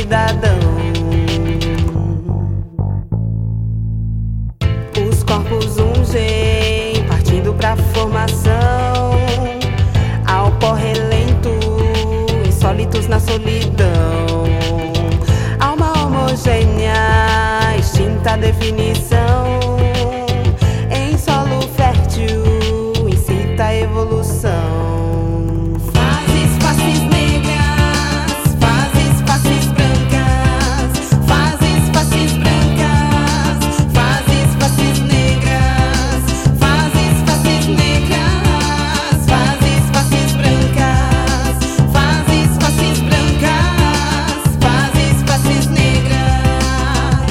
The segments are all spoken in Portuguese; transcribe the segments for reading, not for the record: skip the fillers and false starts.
cidadão. Os corpos ungem, partindo pra formação, ao pó relento, insólitos na solidão. Alma homogênea, extinta definição, em solo fértil, incita a evolução. Faces negras, faces brancas, faces brancas, faces negras, faces negras, faces brancas, faces brancas, faces negras.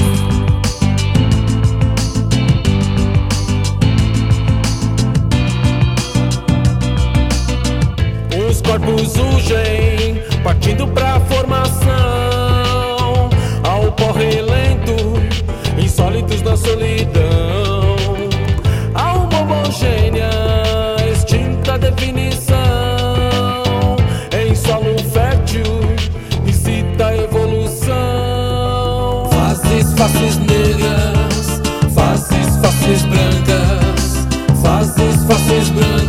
Os corpos ungem, partindo pra formação, ao pó relento, insólitos na solidão. Alma homogênea, extinta definição, em solo fértil, incita a evolução. Faces negras, faces brancas, faces brancas.